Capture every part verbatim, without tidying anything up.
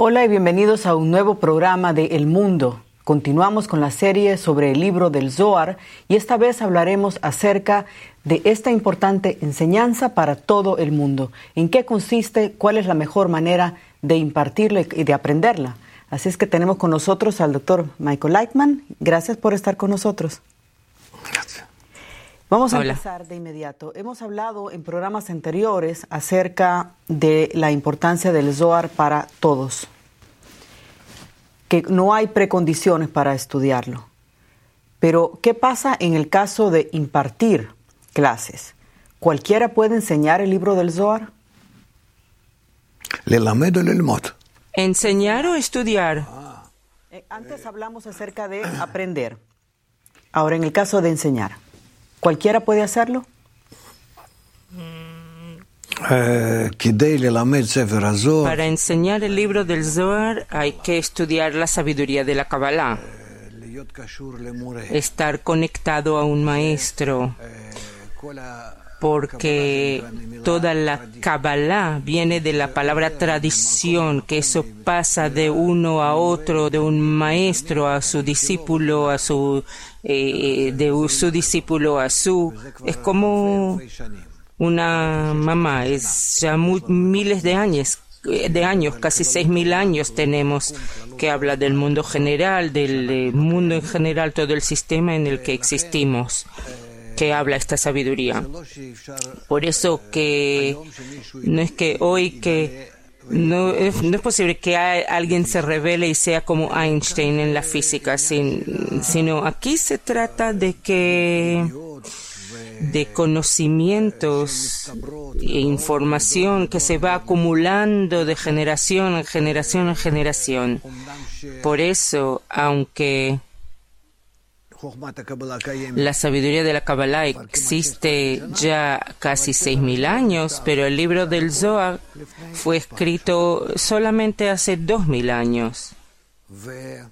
Hola y bienvenidos a un nuevo programa de El Mundo. Continuamos con la serie sobre el libro del Zohar y esta vez hablaremos acerca de esta importante enseñanza para todo el mundo. ¿En qué consiste? ¿Cuál es la mejor manera de impartirla y de aprenderla? Así es que tenemos con nosotros al doctor Michael Lightman. Gracias por estar con nosotros. Gracias. Vamos a Hola. empezar de inmediato. Hemos hablado en programas anteriores acerca de la importancia del Zohar para todos, que no hay precondiciones para estudiarlo. Pero, ¿qué pasa en el caso de impartir clases? ¿Cualquiera puede enseñar el libro del Zohar? ללמד או ללמוד? ¿Enseñar o estudiar? Eh, antes hablamos acerca de aprender. Ahora, en el caso de enseñar, ¿cualquiera puede hacerlo? אה, כדי ללמד ספר הזוהר, Para enseñar el libro del Zohar hay que estudiar la sabiduría de la Kabbalah, להיות קשור למורה. estar conectado a un maestro, אה, כל ה- porque toda la Kabbalah viene de la palabra tradición, que eso pasa de uno a otro, de un maestro a su discípulo, a su eh, de su discípulo a su, es como una mamá, es ya mu- miles de años, de años, casi seis mil años tenemos, que habla del mundo general, del eh, mundo en general, todo el sistema en el que existimos, que habla esta sabiduría. Por eso que no es que hoy que no es, no es posible que a- alguien se revele y sea como Einstein en la física, sin- sino aquí se trata de que de conocimientos e información que se va acumulando de generación en generación en generación. Por eso, aunque חוכמת הקבלה קיימת, la sabiduría de la Kabbalah existe ya casi seis mil años, pero el libro del Zohar fue escrito solamente hace dos mil años. ו-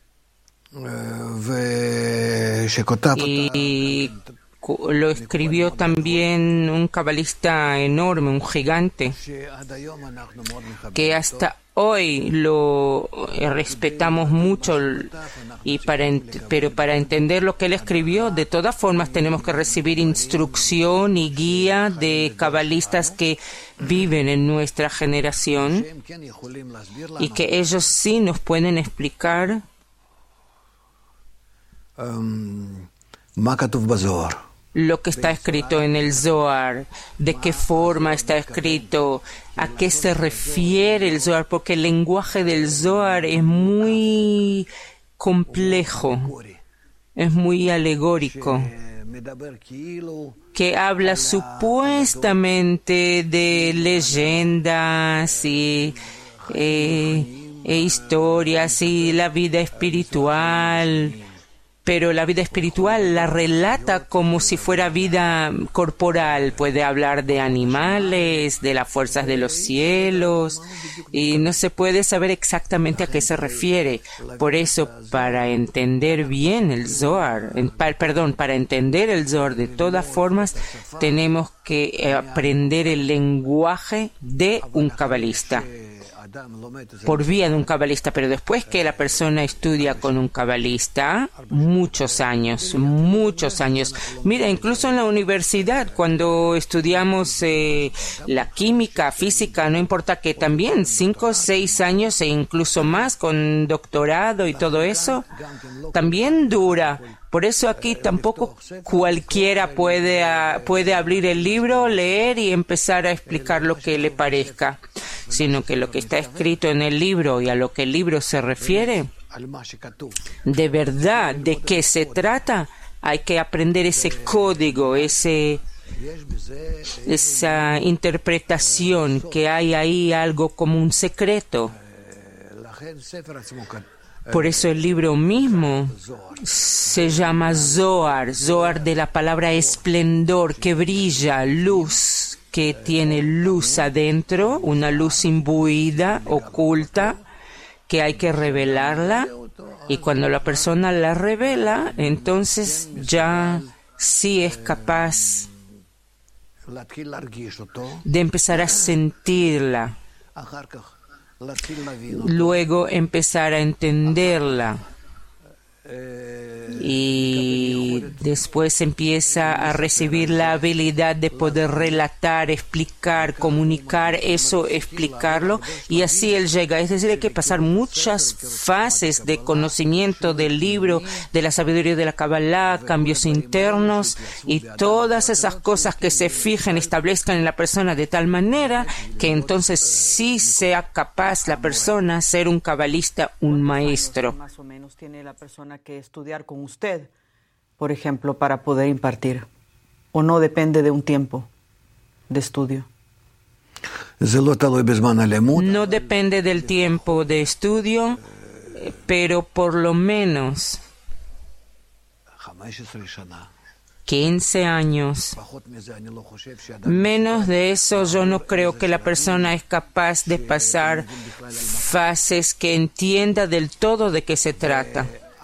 אה, ושכותב אותה, Y cu- lo escribió también un cabalista enorme, un gigante, שעד היום אנחנו מאוד מכבדים. que hasta hoy lo eh, respetamos mucho, y para ent- pero para entender lo que él escribió, de todas formas tenemos que recibir instrucción y guía de cabalistas que viven en nuestra generación שהם כן יכולים להסביר y לנו que ellos sí nos pueden explicar אמ, מה כתוב בזוהר. lo que está escrito en el Zohar, de qué forma está escrito, a qué se refiere el Zohar, porque el lenguaje del Zohar es muy complejo, es muy alegórico, מדבר כאילו que habla supuestamente de leyendas y eh, e historias y la vida espiritual, pero la vida espiritual la relata como si fuera vida corporal. Puede hablar de animales, de las fuerzas de los cielos, y no se puede saber exactamente a qué se refiere. Por eso, para entender bien el Zohar, en- pa- perdón, para entender el Zohar de todas formas, tenemos que eh, aprender el lenguaje de un cabalista, שאדם לומד את זה, por vía de un cabalista, pero después que la persona estudia con un cabalista, muchos años, muchos años. Mira, incluso en la universidad, cuando estudiamos eh, la química, física, no importa, que también cinco, seis años e incluso más con doctorado y todo eso, también dura. Por eso aquí tampoco cualquiera puede, ah, puede abrir el libro, leer y empezar a explicar lo que le parezca, sino que lo que está escrito en el libro y a lo que el libro se refiere, על מה שכתוב. de verdad, de qué se trata, hay que aprender ese código, ese, יש בזה, esa interpretación, que hay ahí algo como un secreto. לכן ספר עצמו כאן, Por eso el libro mismo se llama Zohar, Zohar de la palabra esplendor, que brilla, luz, que tiene luz adentro, una luz imbuida, oculta, que hay que revelarla, y cuando la persona la revela, entonces ya sí es capaz להתחיל להרגיש אותו, de empezar a sentirla. אחר כך luego empezar a entenderla. Y después empieza a recibir la habilidad de poder relatar, explicar, comunicar eso, explicarlo, y así él llega. Es decir, hay que pasar muchas fases de conocimiento del libro, de la sabiduría de la Kabbalah, cambios internos y todas esas cosas que se fijen, establezcan en la persona de tal manera que entonces sí sea capaz la persona ser un cabalista, un maestro. Más o menos tiene la persona que estudiar con usted, por ejemplo, para poder impartir, o no depende de un tiempo de estudio. No depende del tiempo de estudio, pero por lo menos quince años. Menos de eso yo no creo que la persona es capaz de pasar fases que entienda del todo de qué se trata.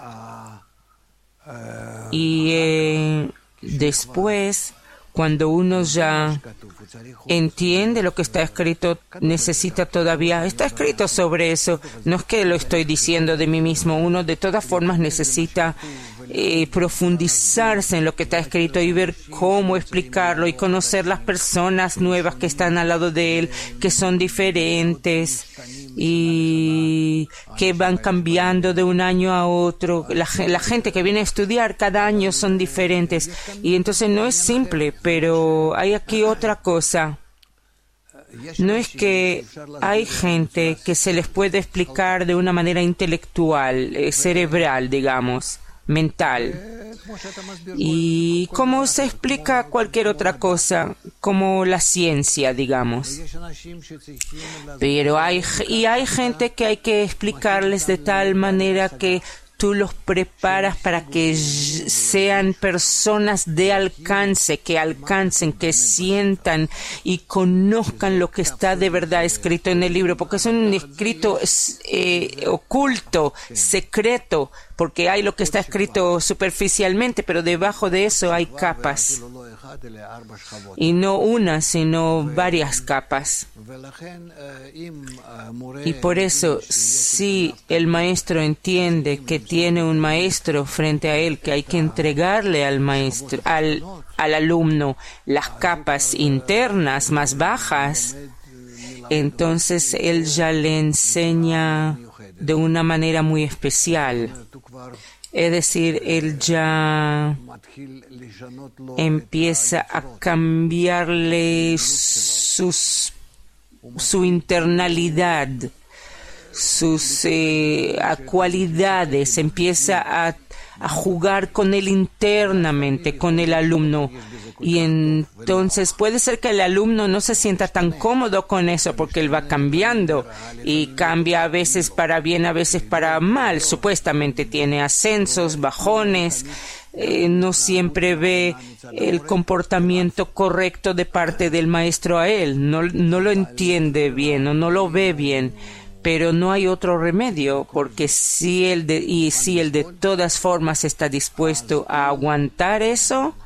Y eh, después, cuando uno ya entiende lo que está escrito, necesita todavía, está escrito sobre eso, no es que lo estoy diciendo de mí mismo, uno de todas formas necesita eh, profundizarse en lo que está escrito y ver cómo explicarlo y conocer las personas nuevas que están al lado de él, que son diferentes y que van cambiando de un año a otro. La, la gente que viene a estudiar cada año son diferentes y entonces no es simple, pero hay aquí otra cosa. No es que hay gente que se les puede explicar de una manera intelectual, eh, cerebral, digamos, mental. Y como se explica cualquier otra cosa, como la ciencia, digamos. Pero hay, y hay gente que hay que explicarles de tal manera que tú los preparas para que sean personas de alcance, que alcancen, que sientan y conozcan lo que está de verdad escrito en el libro, porque es un escrito eh, oculto, secreto, porque hay lo que está escrito superficialmente, pero debajo de eso hay capas. Y no una, sino varias capas. Y por eso, si el maestro entiende que tiene un maestro frente a él, que hay que entregarle al maestro, al, al alumno, las capas internas más bajas, entonces él ya le enseña de una manera muy especial. Es decir, él ya empieza a cambiarle sus, su internalidad, sus eh, cualidades, empieza a, a jugar con él internamente, con el alumno. Y entonces puede ser que el alumno no se sienta tan cómodo con eso porque él va cambiando y cambia a veces para bien, a veces para mal. Supuestamente tiene ascensos, bajones, eh, no siempre ve el comportamiento correcto de parte del maestro a él, no, no lo entiende bien o no lo ve bien. Pero no hay otro remedio, porque si él de, y si él de todas formas está dispuesto a aguantar eso,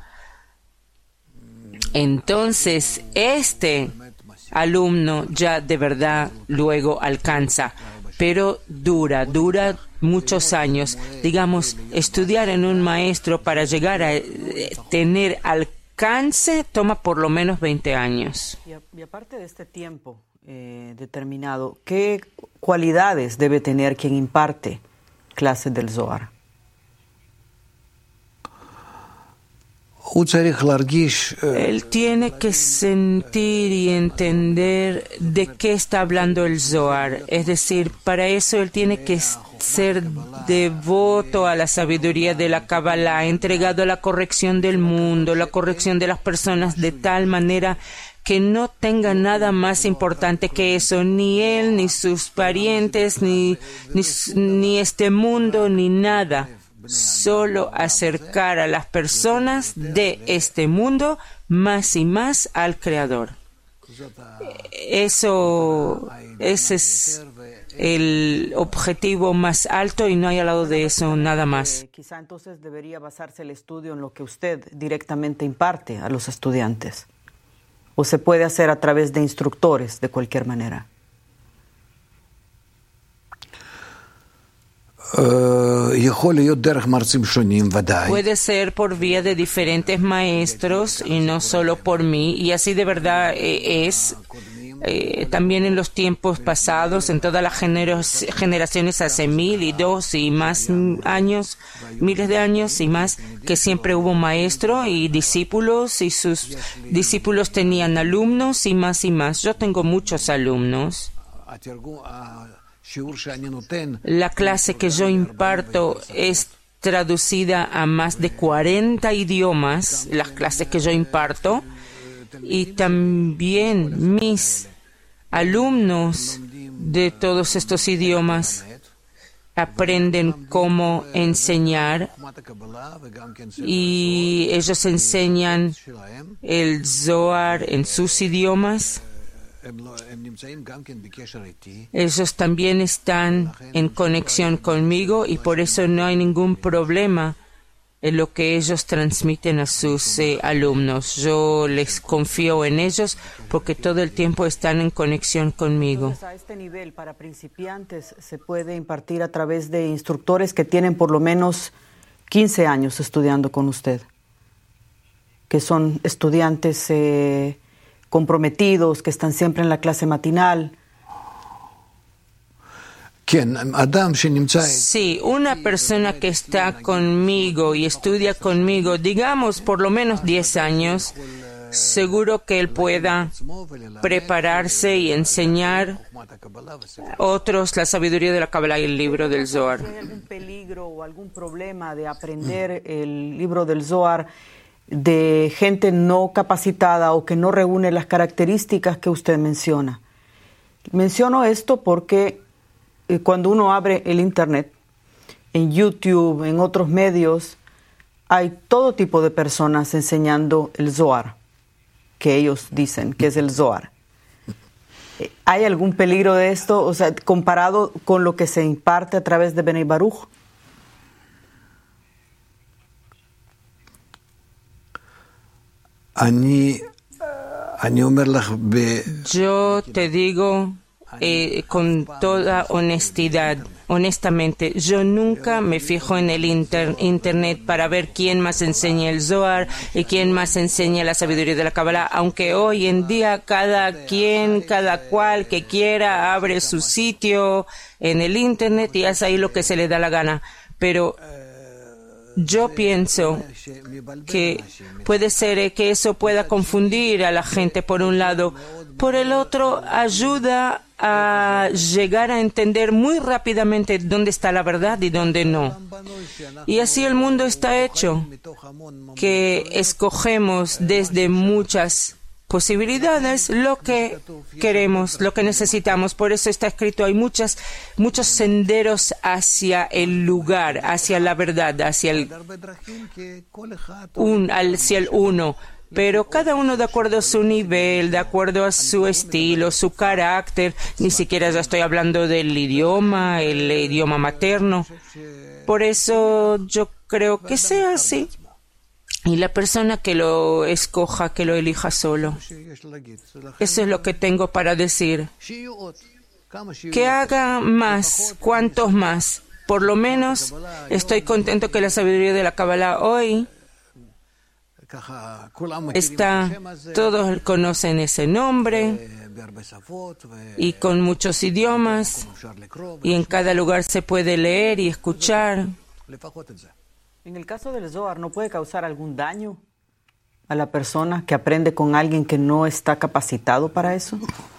entonces este alumno ya de verdad luego alcanza, pero dura, dura muchos años. Digamos, estudiar en un maestro para llegar a tener alcance toma por lo menos veinte años. Y aparte de este tiempo eh, determinado, ¿qué cualidades debe tener quien imparte clases del Zohar? Él tiene que sentir y entender de qué está hablando el Zohar. Es decir, para eso él tiene que ser devoto a la sabiduría de la Kabbalah, entregado a la corrección del mundo, la corrección de las personas, de tal manera que no tenga nada más importante que eso, ni él, ni sus parientes, ni, ni, ni este mundo, ni nada. Solo acercar a las personas de este mundo más y más al Creador. Eso, ese es el objetivo más alto y no hay al lado de eso nada más. Eh, quizá entonces debería basarse el estudio en lo que usted directamente imparte a los estudiantes. ¿O se puede hacer a través de instructores de cualquier manera? Puede ser por vía de diferentes maestros y no solo por mí, y así de verdad eh, es eh, también en los tiempos pasados, en todas las generos, generaciones hace mil y dos y más años, miles de años y más, que siempre hubo un maestro y discípulos, y sus discípulos tenían alumnos y más y más. Yo tengo muchos alumnos. La clase que yo imparto es traducida a más de cuarenta idiomas, las clases que yo imparto, y también mis alumnos de todos estos idiomas aprenden cómo enseñar, y ellos enseñan el Zohar en sus idiomas. Ellos también están en conexión conmigo, y por eso no hay ningún problema en lo que ellos transmiten a sus eh, alumnos. Yo les confío en ellos porque todo el tiempo están en conexión conmigo. Entonces, a este nivel, para principiantes, se puede impartir a través de instructores que tienen por lo menos quince años estudiando con usted, que son estudiantes eh, comprometidos, que están siempre en la clase matinal. Sí, una persona que está conmigo y estudia conmigo, digamos por lo menos diez años, seguro que él pueda prepararse y enseñar a otros la sabiduría de la Kabbalah y el libro del Zohar. ¿Hay algún peligro o algún problema de aprender el libro del Zohar de gente no capacitada o que no reúne las características que usted menciona? Menciono esto porque cuando uno abre el Internet, en YouTube, en otros medios, hay todo tipo de personas enseñando el Zohar, que ellos dicen que es el Zohar. ¿Hay algún peligro de esto, o sea, comparado con lo que se imparte a través de Bnei Baruch? Yo te digo eh, con toda honestidad, honestamente, yo nunca me fijo en el inter Internet para ver quién más enseña el Zohar y quién más enseña la sabiduría de la Kabbalah, aunque hoy en día cada quien, cada cual que quiera abre su sitio en el Internet y hace ahí lo que se le da la gana. Pero yo pienso que puede ser que eso pueda confundir a la gente por un lado. Por el otro, ayuda a llegar a entender muy rápidamente dónde está la verdad y dónde no. Y así el mundo está hecho, que escogemos desde muchas posibilidades lo que queremos, lo que necesitamos. Por eso está escrito, hay muchas, muchos senderos hacia el lugar, hacia la verdad, hacia el, un, hacia el uno. Pero cada uno de acuerdo a su nivel, de acuerdo a su estilo, su carácter, ni siquiera ya estoy hablando del idioma, el idioma materno. Por eso yo creo que sea así. Y la persona que lo escoja, que lo elija solo. Eso es lo que tengo para decir. Que haga más, cuantos más. Por lo menos estoy contento que la sabiduría de la Kabbalah hoy está, todos conocen ese nombre y con muchos idiomas, y en cada lugar se puede leer y escuchar. En el caso del Zohar, ¿no puede causar algún daño a la persona que aprende con alguien que no está capacitado para eso?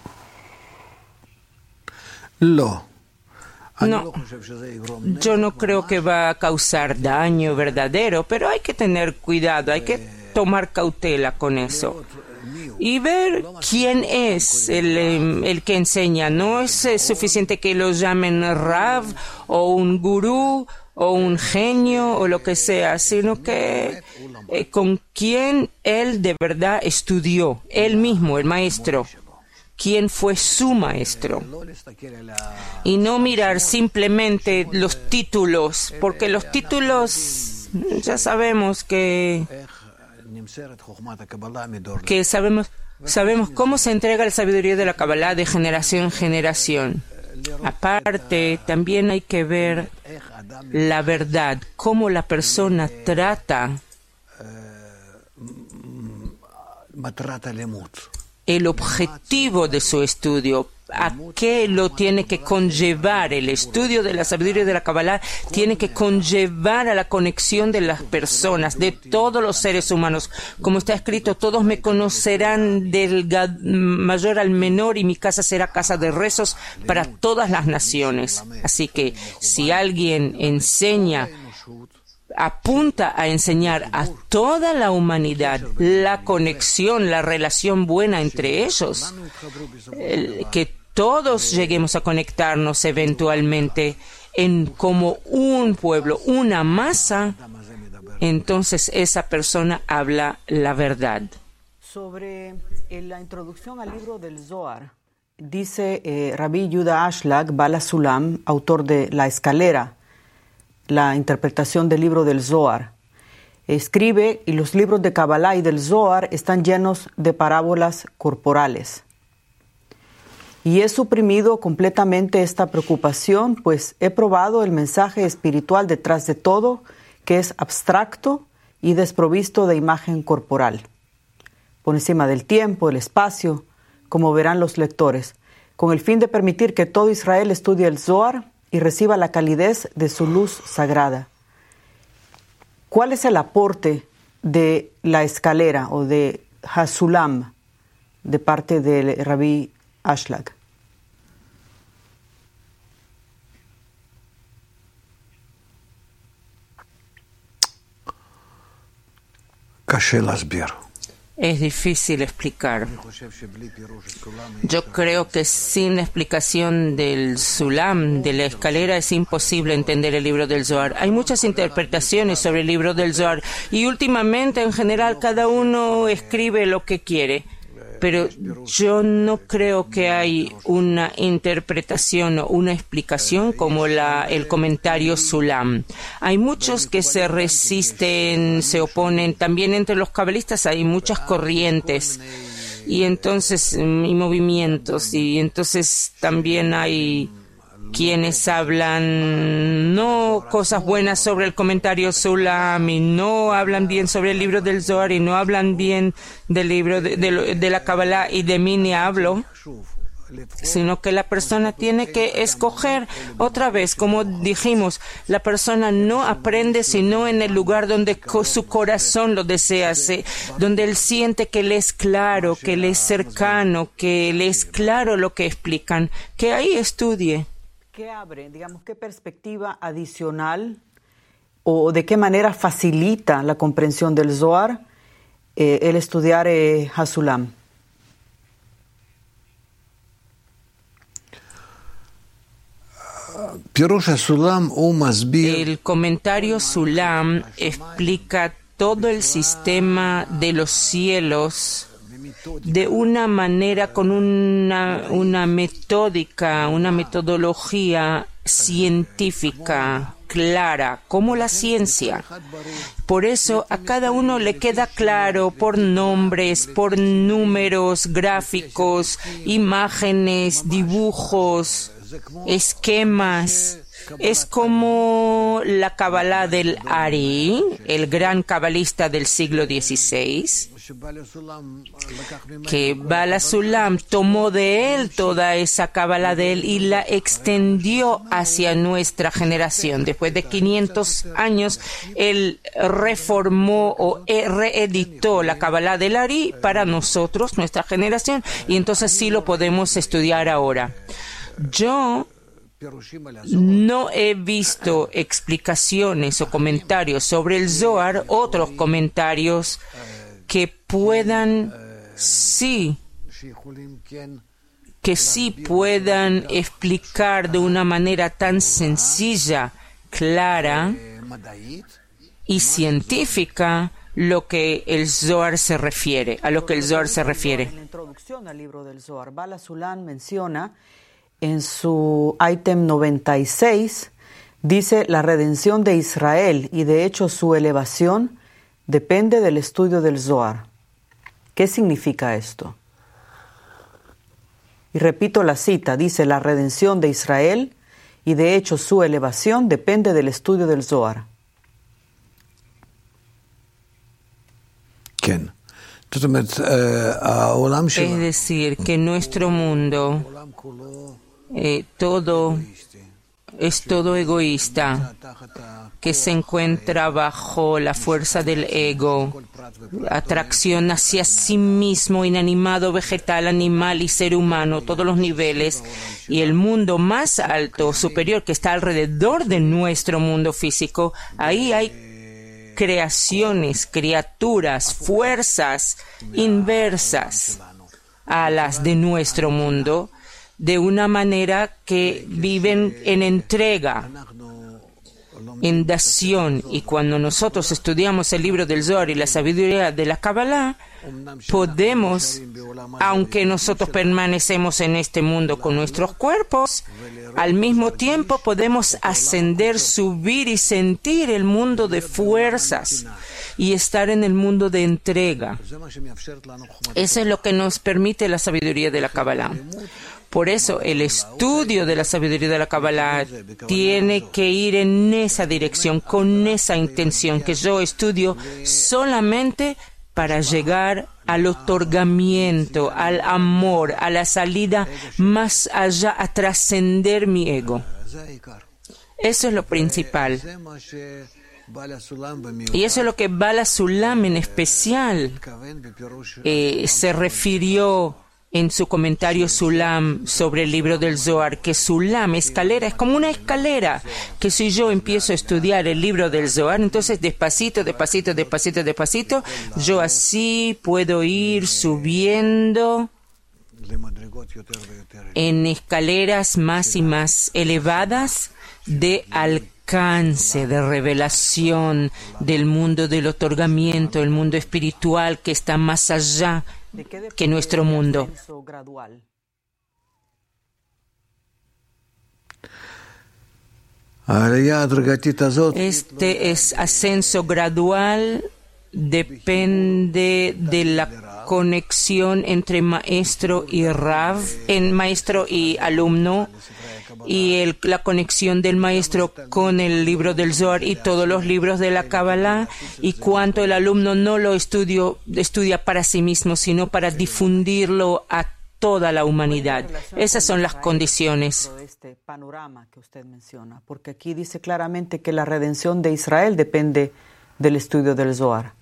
No. No, yo no creo que va a causar daño verdadero, pero hay que tener cuidado, hay que tomar cautela con eso. Y ver quién es el, el que enseña. No es suficiente que lo llamen Rav o un gurú o un genio o lo que sea, sino que eh, con quién él de verdad estudió, él mismo, el maestro. ¿Quién fue su maestro? Y no mirar simplemente los títulos, porque los títulos ya sabemos que, que sabemos, sabemos cómo se entrega la sabiduría de la Kabbalah de generación en generación. Aparte, también hay que ver la verdad, cómo la persona trata el objetivo de su estudio, a qué lo tiene que conllevar. El estudio de la sabiduría de la Kabbalah tiene que conllevar a la conexión de las personas, de todos los seres humanos. Como está escrito, todos me conocerán del mayor al menor y mi casa será casa de rezos para todas las naciones. Así que si alguien enseña, apunta a enseñar a toda la humanidad la conexión, la relación buena entre ellos, el, que todos lleguemos a conectarnos eventualmente en como un pueblo, una masa, entonces esa persona habla la verdad. Sobre eh, la introducción al libro del Zohar, dice eh, Rabbi Yehuda Ashlag Bala Sulam, autor de La Escalera, la interpretación del libro del Zohar. Escribe, y los libros de Kabbalah y del Zohar están llenos de parábolas corporales. Y he suprimido completamente esta preocupación, pues he probado el mensaje espiritual detrás de todo, que es abstracto y desprovisto de imagen corporal. Por encima del tiempo, el espacio, como verán los lectores, con el fin de permitir que todo Israel estudie el Zohar y reciba la calidez de su luz sagrada. ¿Cuál es el aporte de la escalera o de Hasulam de parte del Rabbi Ashlag? Es difícil explicar. Yo creo que sin la explicación del Sulam, de la escalera, es imposible entender el libro del Zohar. Hay muchas interpretaciones sobre el libro del Zohar y últimamente, en general, cada uno escribe lo que quiere. Pero yo no creo que hay una interpretación o una explicación como la, el comentario Sulam. Hay muchos que se resisten, se oponen. También entre los cabalistas hay muchas corrientes y entonces y movimientos. Y entonces también hay quienes hablan no cosas buenas sobre el comentario Sulam y no hablan bien sobre el libro del Zohar y no hablan bien del libro de, de, de la Kabbalah, y de mí ni hablo, sino que la persona tiene que escoger. Otra vez, como dijimos, la persona no aprende sino en el lugar donde co- su corazón lo desea, se, donde él siente que le es claro, que le es cercano, que le es claro lo que explican, que ahí estudie. ¿Qué abre, digamos, qué perspectiva adicional o de qué manera facilita la comprensión del Zohar eh, el estudiar eh, Hasulam? El comentario Sulam explica todo el sistema de los cielos de una manera, con una, una metódica, una metodología científica clara, como la ciencia. Por eso a cada uno le queda claro por nombres, por números, gráficos, imágenes, dibujos, esquemas. Es como la Kabbalah del Ari, el gran cabalista del siglo dieciséis, que Bala Sulam tomó de él toda esa Kabbalah de él y la extendió hacia nuestra generación. Después de quinientos años, él reformó o reeditó la Kabbalah del Ari para nosotros, nuestra generación, y entonces sí lo podemos estudiar ahora. Yo no he visto explicaciones o comentarios sobre el Zohar, otros comentarios que puedan, sí, que sí puedan explicar de una manera tan sencilla, clara y científica lo que el Zohar se refiere, a lo que el Zohar se refiere. En la introducción al libro del Zohar, Bala Sulam menciona en su ítem noventa y seis, dice: la redención de Israel y de hecho su elevación depende del estudio del Zohar. ¿Qué significa esto? Y repito la cita, dice: la redención de Israel y de hecho su elevación depende del estudio del Zohar. כן. Es decir, que nuestro mundo eh, todo es todo egoísta, que se encuentra bajo la fuerza del ego, atracción hacia sí mismo, inanimado, vegetal, animal y ser humano, todos los niveles, y el mundo más alto, superior, que está alrededor de nuestro mundo físico. Ahí hay creaciones, criaturas, fuerzas inversas a las de nuestro mundo, de una manera que viven en entrega, en dación. Y cuando nosotros estudiamos el libro del Zohar y la sabiduría de la Kabbalah, podemos, aunque nosotros permanecemos en este mundo con nuestros cuerpos, al mismo tiempo podemos ascender, subir y sentir el mundo de fuerzas y estar en el mundo de entrega. Eso es lo que nos permite la sabiduría de la Kabbalah. Por eso el estudio de la sabiduría de la Kabbalah tiene que ir en esa dirección, con esa intención, que yo estudio solamente para llegar al otorgamiento, al amor, a la salida más allá, a trascender mi ego. Eso es lo principal. Y eso es lo que Bala Sulam en especial eh, se refirió en su comentario Sulam sobre el libro del Zohar, que Sulam, escalera, es como una escalera, que si yo empiezo a estudiar el libro del Zohar, entonces despacito, despacito, despacito, despacito, yo así puedo ir subiendo en escaleras más y más elevadas de alcance, de revelación del mundo del otorgamiento, el mundo espiritual que está más allá que nuestro mundo. Este es ascenso gradual, depende de la conexión entre maestro y Rav, en maestro y alumno, y el, la conexión del maestro con el libro del Zohar y todos los libros de la Kabbalah, y cuánto el alumno no lo estudio, estudia para sí mismo, sino para difundirlo a toda la humanidad. Esas son las condiciones. Este panorama que usted menciona, porque aquí dice claramente que la redención de Israel depende del estudio del Zohar.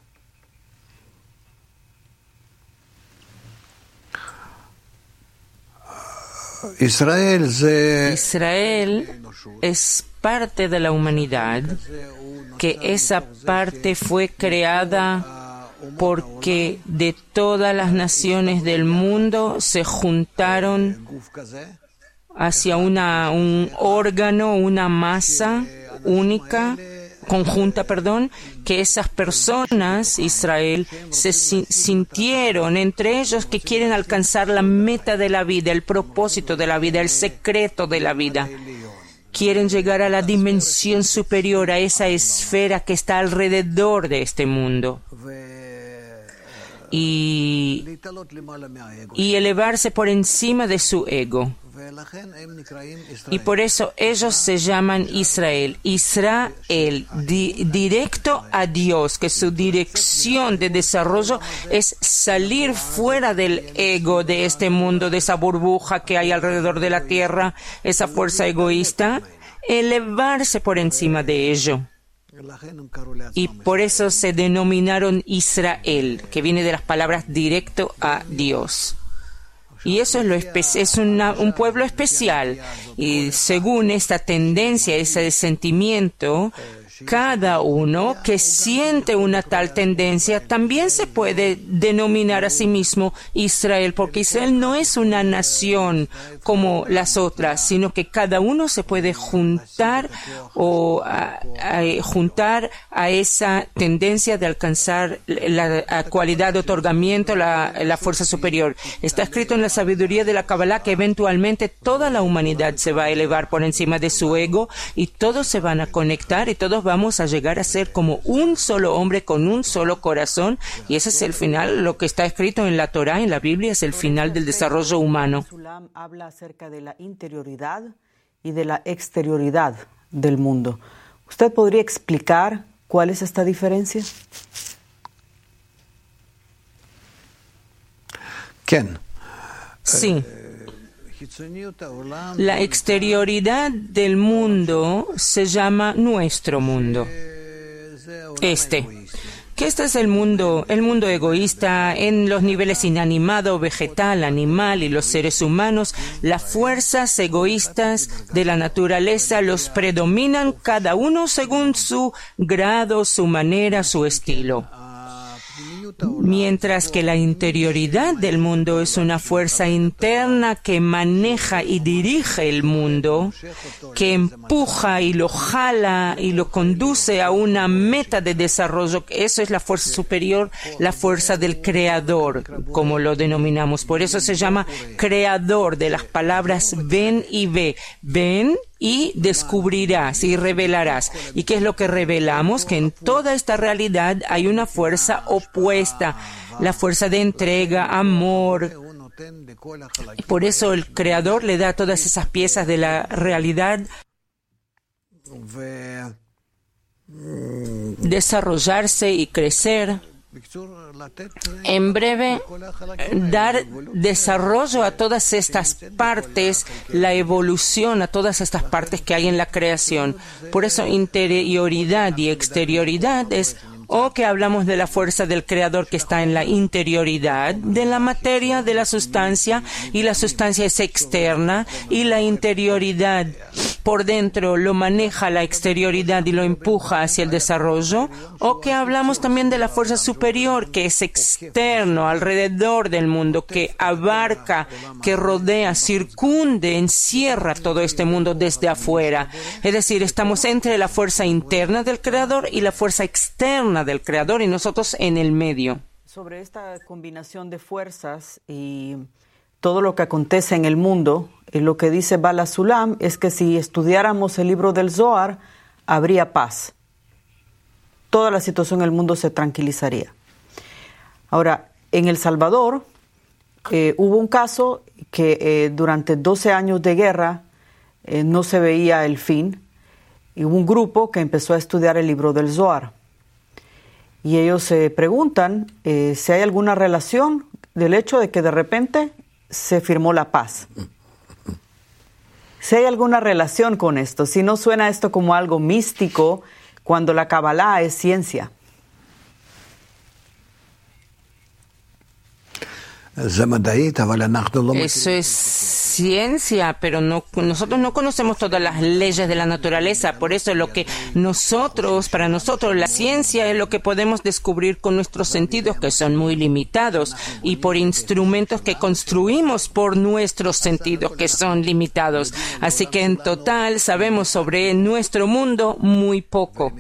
Israel, Israel es parte de la humanidad, que esa parte fue creada porque de todas las naciones del mundo se juntaron hacia una, un órgano, una masa única, conjunta, perdón, que esas personas, Israel, se sintieron entre ellos que quieren alcanzar la meta de la vida, el propósito de la vida, el secreto de la vida. Quieren llegar a la dimensión superior, a esa esfera que está alrededor de este mundo. Y, y elevarse por encima de su ego. Y por eso ellos se llaman Israel. Israel, di, directo a Dios, que su dirección de desarrollo es salir fuera del ego de este mundo, de esa burbuja que hay alrededor de la tierra, esa fuerza egoísta, elevarse por encima de ello. Y por eso se denominaron Israel, que viene de las palabras directo a Dios. Y eso es, lo espe- es una, un pueblo especial. Y según esta tendencia, ese sentimiento, cada uno que siente una tal tendencia también se puede denominar a sí mismo Israel, porque Israel no es una nación como las otras, sino que cada uno se puede juntar o a, a, juntar a esa tendencia de alcanzar la, la cualidad de otorgamiento, la, la fuerza superior. Está escrito en la sabiduría de la Kabbalah que eventualmente toda la humanidad se va a elevar por encima de su ego y todos se van a conectar y todos vamos a llegar a ser como un solo hombre con un solo corazón, y ese es el final, lo que está escrito en la Torá, en la Biblia, es el final del desarrollo humano. Sulam habla acerca de la interioridad y de la exterioridad del mundo. ¿Usted podría explicar cuál es esta diferencia? ¿Quién? Sí. La exterioridad del mundo se llama nuestro mundo. Este. Que este es el mundo, el mundo egoísta en los niveles inanimado, vegetal, animal y los seres humanos. Las fuerzas egoístas de la naturaleza los predominan cada uno según su grado, su manera, su estilo. Mientras que la interioridad del mundo es una fuerza interna que maneja y dirige el mundo, que empuja y lo jala y lo conduce a una meta de desarrollo. Eso es la fuerza superior, la fuerza del creador, como lo denominamos. Por eso se llama creador, de las palabras ven y ve. Ven y descubrirás y revelarás. ¿Y qué es lo que revelamos? Que en toda esta realidad hay una fuerza opuesta, la fuerza de entrega, amor. Por eso el Creador le da todas esas piezas de la realidad desarrollarse y crecer. En breve, dar desarrollo a todas estas partes, la evolución a todas estas partes que hay en la creación. Por eso interioridad y exterioridad es o que hablamos de la fuerza del Creador que está en la interioridad de la materia, de la sustancia, y la sustancia es externa, y la interioridad por dentro lo maneja la exterioridad y lo empuja hacia el desarrollo, o que hablamos también de la fuerza superior que es externo, alrededor del mundo, que abarca, que rodea, circunde, encierra todo este mundo desde afuera. Es decir, estamos entre la fuerza interna del Creador y la fuerza externa del Creador, y nosotros en el medio. Sobre esta combinación de fuerzas y todo lo que acontece en el mundo, y lo que dice Bala Sulam es que si estudiáramos el libro del Zohar, habría paz. Toda la situación en el mundo se tranquilizaría. Ahora, en El Salvador eh, hubo un caso que eh, durante doce años de guerra eh, no se veía el fin, y hubo un grupo que empezó a estudiar el libro del Zohar. Y ellos se preguntan eh, si hay alguna relación del hecho de que de repente se firmó la paz. Si hay alguna relación con esto, si no suena esto como algo místico cuando la Kabbalah es ciencia. Eso es ciencia, pero no, nosotros no conocemos todas las leyes de la naturaleza. Por eso lo que nosotros, para nosotros, la ciencia es lo que podemos descubrir con nuestros sentidos, que son muy limitados, y por instrumentos que construimos por nuestros sentidos, que son limitados. Así que en total sabemos sobre nuestro mundo muy poco.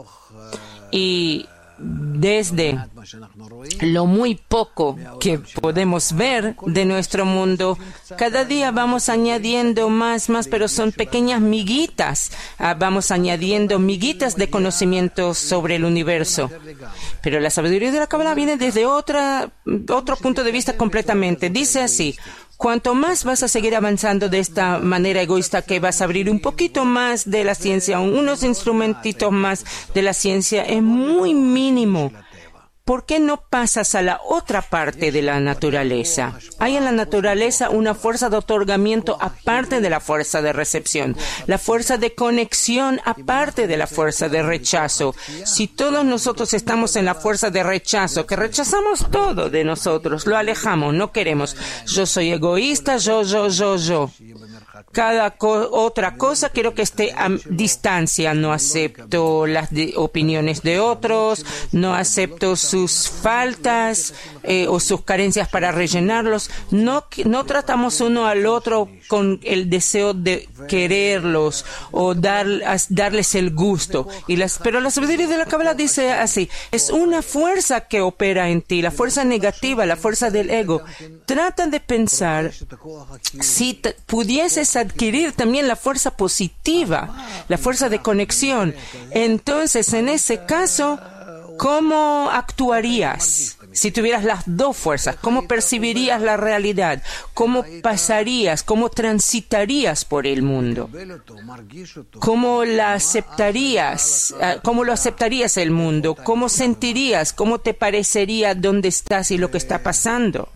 Y desde lo muy poco que podemos ver de nuestro mundo, cada día vamos añadiendo más, más, pero son pequeñas miguitas. Ah, vamos añadiendo miguitas de conocimientos sobre el universo. Pero la sabiduría de la Kabbalah viene desde otra, otro punto de vista completamente. Dice así: cuanto más vas a seguir avanzando de esta manera egoísta, que vas a abrir un poquito más de la ciencia, unos instrumentitos más de la ciencia, es muy mínimo. ¿Por qué no pasas a la otra parte de la naturaleza? Hay en la naturaleza una fuerza de otorgamiento aparte de la fuerza de recepción, la fuerza de conexión aparte de la fuerza de rechazo. Si todos nosotros estamos en la fuerza de rechazo, que rechazamos todo de nosotros, lo alejamos, no queremos. Yo soy egoísta, yo, yo, yo, yo. Cada co- otra cosa quiero que esté a distancia. No acepto las de- opiniones de otros, no acepto sus faltas eh, o sus carencias para rellenarlos. No, no tratamos uno al otro con el deseo de quererlos o dar, darles el gusto. Y las, pero la sabiduría de la Kabbalah dice así, es una fuerza que opera en ti, la fuerza negativa, la fuerza del ego. Trata de pensar si t- pudieses adquirir también la fuerza positiva, la fuerza de conexión. Entonces, en ese caso, ¿cómo actuarías si tuvieras las dos fuerzas? ¿Cómo percibirías la realidad? ¿Cómo pasarías? ¿Cómo transitarías por el mundo? ¿Cómo la aceptarías? ¿Cómo lo aceptarías el mundo? ¿Cómo sentirías? ¿Cómo te parecería dónde estás y lo que está pasando?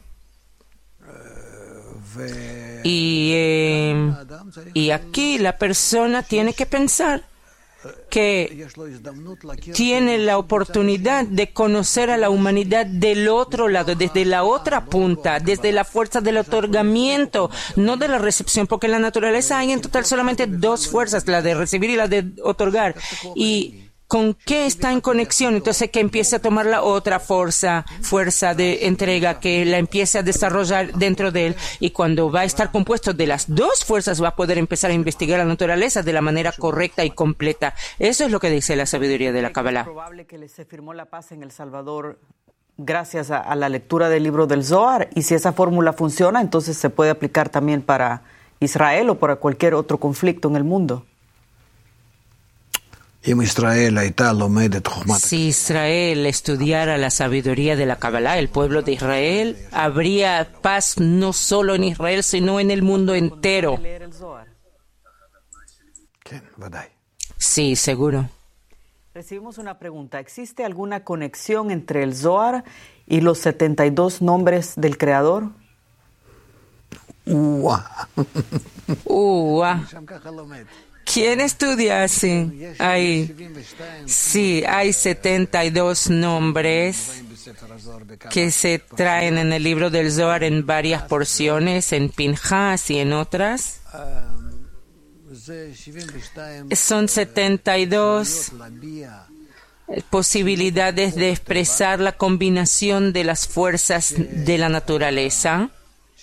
Y, eh, y aquí la persona tiene que pensar que tiene la oportunidad de conocer a la humanidad del otro lado, desde la otra punta, desde la fuerza del otorgamiento, no de la recepción, porque en la naturaleza hay en total solamente dos fuerzas, la de recibir y la de otorgar. Y ¿con qué está en conexión? Entonces que empiece a tomar la otra fuerza, fuerza de entrega, que la empiece a desarrollar dentro de él. Y cuando va a estar compuesto de las dos fuerzas, va a poder empezar a investigar la naturaleza de la manera correcta y completa. Eso es lo que dice la sabiduría de la Kabbalah. Es probable que se firmó la paz en El Salvador gracias a, a la lectura del libro del Zohar. Y si esa fórmula funciona, entonces se puede aplicar también para Israel o para cualquier otro conflicto en el mundo. Si Israel estudiara la sabiduría de la Kabbalah, el pueblo de Israel, habría paz no solo en Israel, sino en el mundo entero. Sí, seguro. Recibimos una pregunta. ¿Existe alguna conexión entre el Zohar y los setenta y dos nombres del Creador? Ua. Ua. ¿Quién estudia así? Ahí. Sí, hay setenta y dos nombres que se traen en el libro del Zohar en varias porciones, en Pinhas y en otras. Son setenta y dos posibilidades de expresar la combinación de las fuerzas de la naturaleza,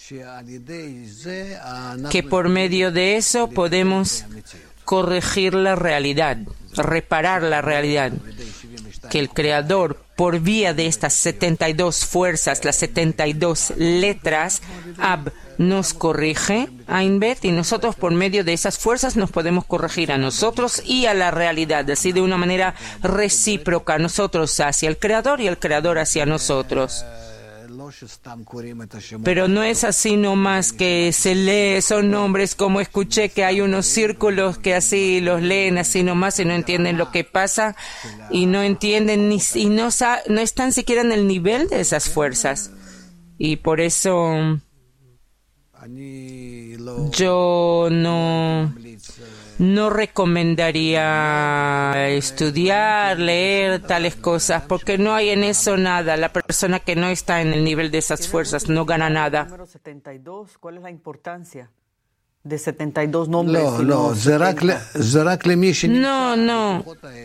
que por medio de eso podemos corregir la realidad, reparar la realidad, que el Creador, por vía de estas setenta y dos fuerzas, las setenta y dos letras, Ab nos corrige, Ain Bet, y nosotros por medio de esas fuerzas nos podemos corregir a nosotros y a la realidad, así de una manera recíproca, nosotros hacia el Creador y el Creador hacia nosotros. Pero no es así nomás que se lee esos nombres, como escuché que hay unos círculos que así los leen así nomás y no entienden lo que pasa y no entienden ni y no, no están siquiera en el nivel de esas fuerzas. Y por eso yo no No recomendaría estudiar, leer tales cosas, porque no hay en eso nada. La persona que no está en el nivel de esas fuerzas no gana nada. Número setenta y dos, ¿cuál es la importancia de setenta y dos nombres? No, no, no, no.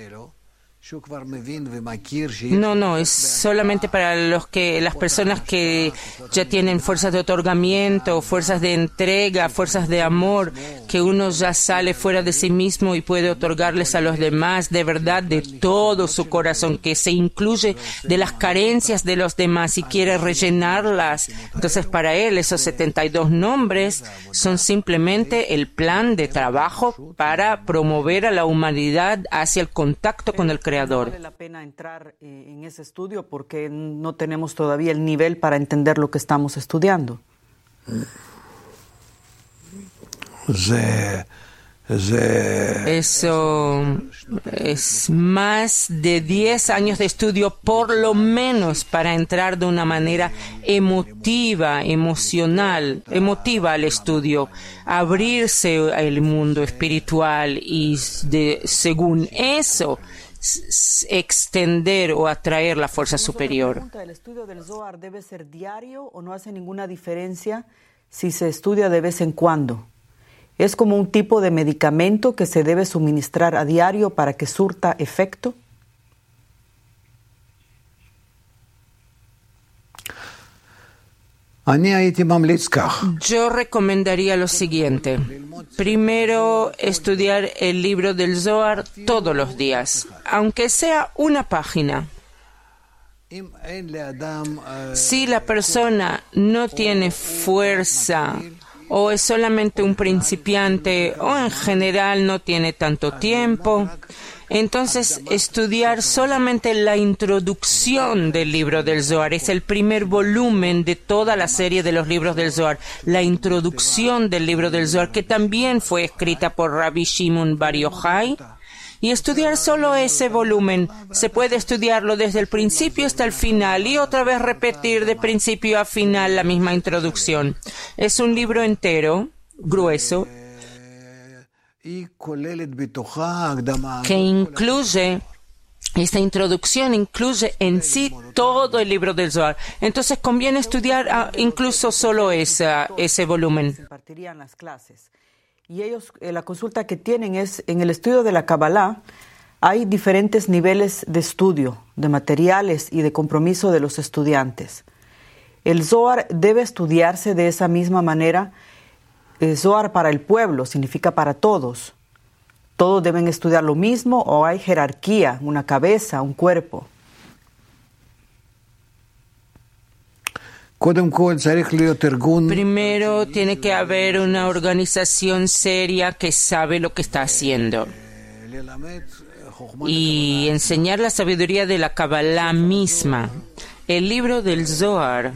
No, no, es solamente para los que, las personas que ya tienen fuerzas de otorgamiento, fuerzas de entrega, fuerzas de amor, que uno ya sale fuera de sí mismo y puede otorgarles a los demás de verdad, de todo su corazón, que se incluye de las carencias de los demás y quiere rellenarlas. Entonces, para él, esos setenta y dos nombres son simplemente el plan de trabajo para promover a la humanidad hacia el contacto con el Creador. Vale la pena entrar en ese estudio porque no tenemos todavía el nivel para entender lo que estamos estudiando. Eso es más de diez años de estudio, por lo menos, para entrar de una manera emotiva, emocional, emotiva al estudio, abrirse al mundo espiritual y de, según eso, extender o atraer la fuerza superior. ¿El estudio del Zohar debe ser diario o no hace ninguna diferencia si se estudia de vez en cuando? ¿Es como un tipo de medicamento que se debe suministrar a diario para que surta efecto? Yo recomendaría lo siguiente. Primero, estudiar el libro del Zohar todos los días, aunque sea una página. Si la persona no tiene fuerza o es solamente un principiante o en general no tiene tanto tiempo, entonces estudiar solamente la introducción del libro del Zohar. Es el primer volumen de toda la serie de los libros del Zohar. La introducción del libro del Zohar, que también fue escrita por Rabbi Shimon Bar Yochai. Y estudiar solo ese volumen. Se puede estudiarlo desde el principio hasta el final y otra vez repetir de principio a final la misma introducción. Es un libro entero, grueso, que incluye, esta introducción incluye en sí todo el libro del Zohar. Entonces conviene estudiar uh, incluso solo esa, ese volumen. Compartirían las clases. Y ellos, eh, la consulta que tienen es, en el estudio de la Kabbalah, hay diferentes niveles de estudio, de materiales y de compromiso de los estudiantes. El Zohar debe estudiarse de esa misma manera. El Zohar para el pueblo significa para todos. ¿Todos deben estudiar lo mismo o hay jerarquía, una cabeza, un cuerpo? Primero tiene que haber una organización seria que sabe lo que está haciendo. Y enseñar la sabiduría de la Kabbalah misma. El libro del Zohar,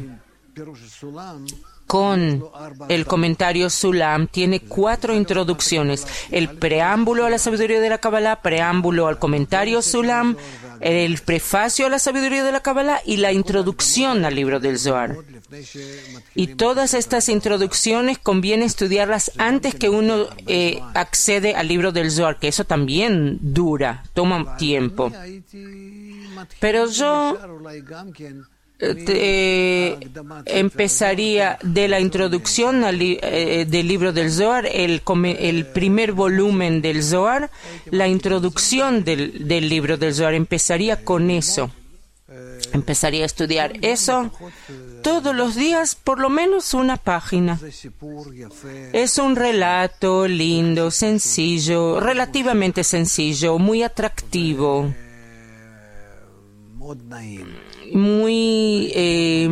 con el comentario Sulam, tiene cuatro introducciones. El preámbulo a la sabiduría de la Kabbalah, preámbulo al comentario Sulam, el prefacio a la sabiduría de la Kabbalah y la introducción al libro del Zohar. Y todas estas introducciones conviene estudiarlas antes que uno eh, accede al libro del Zohar, que eso también dura, toma tiempo. Pero yo Eh, empezaría de la introducción al li eh, del libro del Zohar, el, el primer volumen del Zohar, la introducción del, del libro del Zohar. Empezaría con eso. Empezaría a estudiar eso todos los días, por lo menos una página. Es un relato lindo, sencillo, relativamente sencillo, muy atractivo. Muy, eh,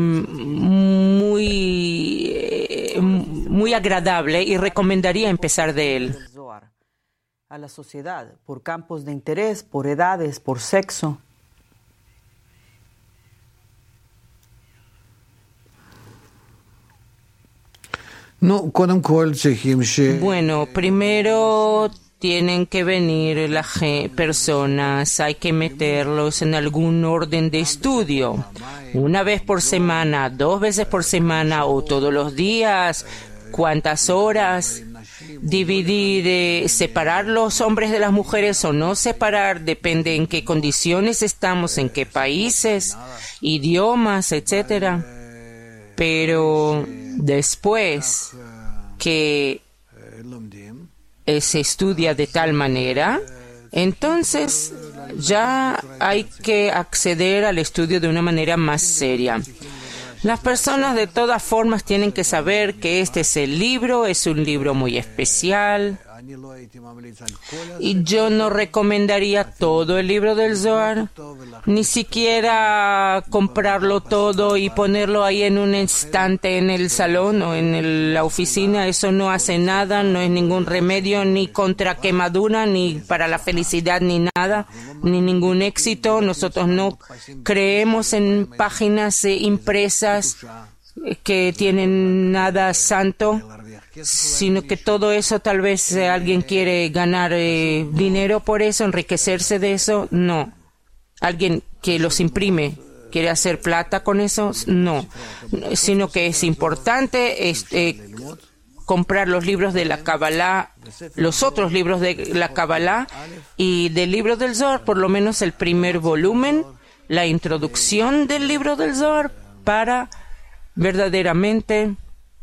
muy, eh, muy agradable y recomendaría empezar de él. A la sociedad, por campos de interés, por edades, por sexo. Bueno, primero tienen que venir las personas, hay que meterlos en algún orden de estudio. Una vez por semana, dos veces por semana o todos los días, cuántas horas. Dividir, eh, separar los hombres de las mujeres o no separar, depende en qué condiciones estamos, en qué países, idiomas, etcétera. Pero después que eh, se estudia de tal manera, entonces ya hay que acceder al estudio de una manera más seria. Las personas de todas formas tienen que saber que este es el libro, es un libro muy especial. Y yo no recomendaría todo el libro del Zohar, ni siquiera comprarlo todo y ponerlo ahí en un estante en el salón o en el, la oficina. Eso no hace nada, no es ningún remedio ni contra quemadura, ni para la felicidad, ni nada, ni ningún éxito. Nosotros no creemos en páginas eh, impresas que tienen nada santo, sino que todo eso tal vez eh, alguien quiere ganar eh, dinero por eso, enriquecerse de eso. No. Alguien que los imprime quiere hacer plata con eso. No. Sino que es importante este, comprar los libros de la Kabbalah, los otros libros de la Kabbalah y del libro del Zohar, por lo menos el primer volumen, la introducción del libro del Zohar, para verdaderamente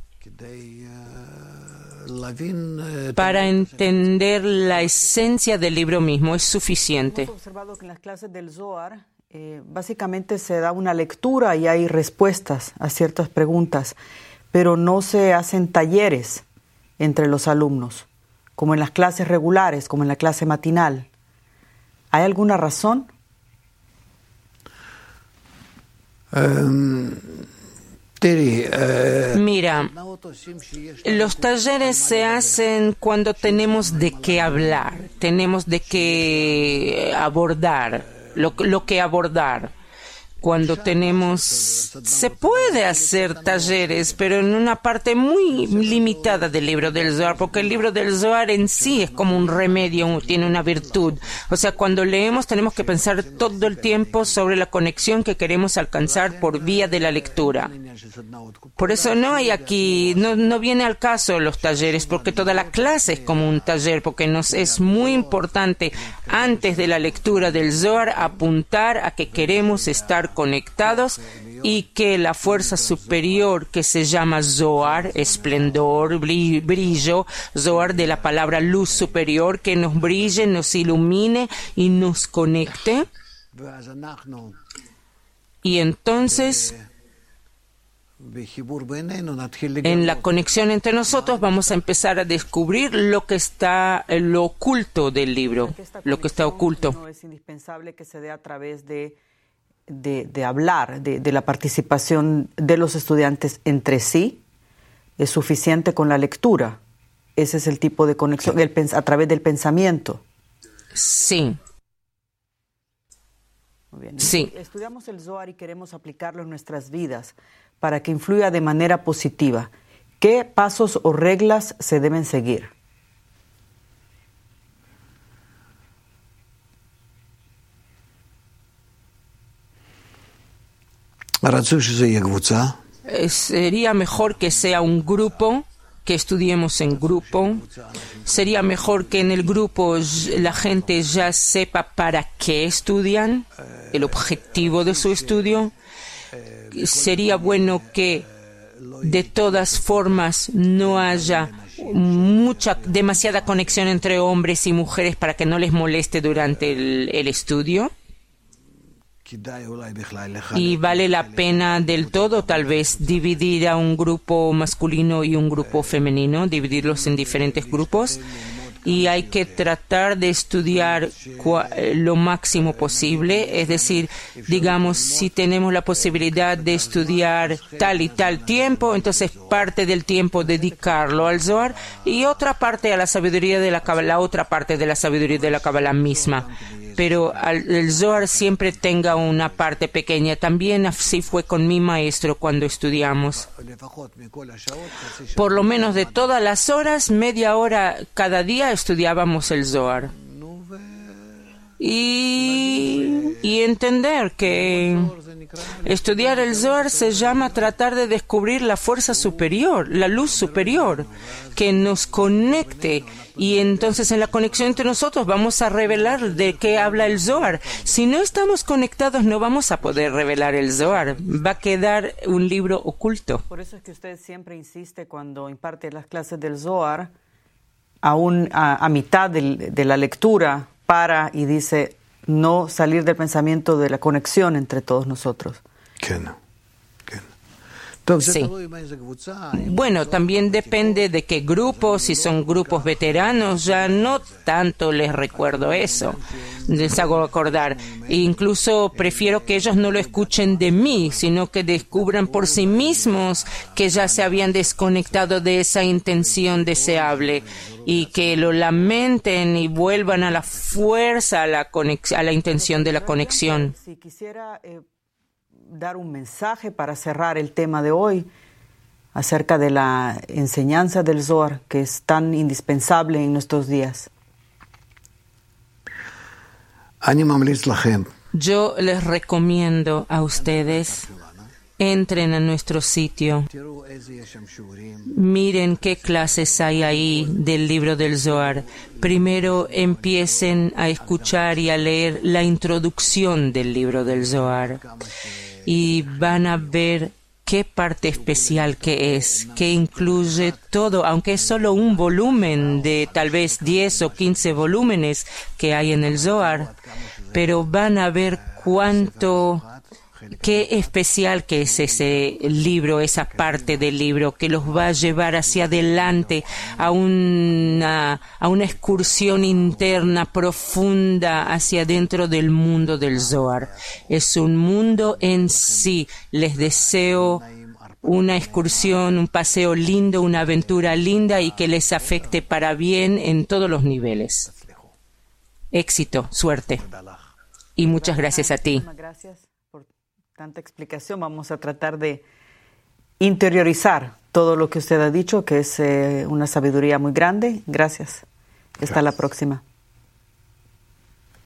para entender la esencia del libro mismo. Es suficiente. Hemos observado que en las clases del Zohar Eh, básicamente se da una lectura y hay respuestas a ciertas preguntas, pero no se hacen talleres entre los alumnos, como en las clases regulares, como en la clase matinal. ¿Hay alguna razón? Um, teri, uh, Mira, los talleres se hacen cuando tenemos de qué hablar, tenemos de qué abordar, lo, lo que abordar. Cuando tenemos, se puede hacer talleres, pero en una parte muy limitada del libro del Zohar, porque el libro del Zohar en sí es como un remedio, tiene una virtud. O sea, cuando leemos tenemos que pensar todo el tiempo sobre la conexión que queremos alcanzar por vía de la lectura. Por eso no hay aquí, no, no viene al caso los talleres, porque toda la clase es como un taller, porque nos es muy importante antes de la lectura del Zohar apuntar a que queremos estar conectados y que la fuerza superior que se llama Zohar, esplendor, brillo, Zohar de la palabra luz superior, que nos brille, nos ilumine y nos conecte. Y entonces, en la conexión entre nosotros vamos a empezar a descubrir lo que está, lo oculto del libro, lo que está oculto. No es indispensable que se dé a través de De, de hablar, de, de la participación de los estudiantes entre sí. Es suficiente con la lectura. Ese es el tipo de conexión, el, a través del pensamiento. Sí. Muy bien. Sí. Estudiamos el Zohar y queremos aplicarlo en nuestras vidas para que influya de manera positiva. ¿Qué pasos o reglas se deben seguir? Sería mejor que sea un grupo, que estudiemos en grupo. Sería mejor que en el grupo la gente ya sepa para qué estudian, el objetivo de su estudio. Sería bueno que de todas formas no haya mucha, demasiada conexión entre hombres y mujeres para que no les moleste durante el, el estudio. Y vale la pena del todo tal vez dividir a un grupo masculino y un grupo femenino, dividirlos en diferentes grupos, y hay que tratar de estudiar lo máximo posible. Es decir, digamos, si tenemos la posibilidad de estudiar tal y tal tiempo, entonces parte del tiempo dedicarlo al Zohar y otra parte a la sabiduría de la Kabbalah, otra parte de la sabiduría de la Kabbalah misma. Pero el Zohar siempre tenga una parte pequeña. También así fue con mi maestro cuando estudiamos. Por lo menos de todas las horas, media hora cada día estudiábamos el Zohar. Y, y entender que estudiar el Zohar se llama tratar de descubrir la fuerza superior, la luz superior, que nos conecte. Y entonces en la conexión entre nosotros vamos a revelar de qué habla el Zohar. Si no estamos conectados no vamos a poder revelar el Zohar. Va a quedar un libro oculto. Por eso es que usted siempre insiste cuando imparte las clases del Zohar, aún a, a mitad del, de la lectura, para y dice no salir del pensamiento de la conexión entre todos nosotros. ¿Qué no? Sí. Bueno, también depende de qué grupos, si son grupos veteranos, ya no tanto les recuerdo eso, les hago acordar. Incluso prefiero que ellos no lo escuchen de mí, sino que descubran por sí mismos que ya se habían desconectado de esa intención deseable y que lo lamenten y vuelvan a la fuerza, a la, conex- a la intención de la conexión. Si quisiera eh, dar un mensaje para cerrar el tema de hoy acerca de la enseñanza del Zohar, que es tan indispensable en nuestros días. Yo les recomiendo a ustedes, entren a nuestro sitio, miren qué clases hay ahí del libro del Zohar. Primero empiecen a escuchar y a leer la introducción del libro del Zohar y van a ver qué parte especial que es, que incluye todo, aunque es solo un volumen de tal vez diez o quince volúmenes que hay en el Zohar, pero van a ver cuánto, qué especial que es ese libro, esa parte del libro que los va a llevar hacia adelante a una, a una excursión interna profunda hacia dentro del mundo del Zohar. Es un mundo en sí. Les deseo una excursión, un paseo lindo, una aventura linda y que les afecte para bien en todos los niveles. Éxito, suerte. Y muchas gracias a ti. Gracias por tanta explicación. Vamos a tratar de interiorizar todo lo que usted ha dicho, que es eh, una sabiduría muy grande. Gracias. Hasta la próxima.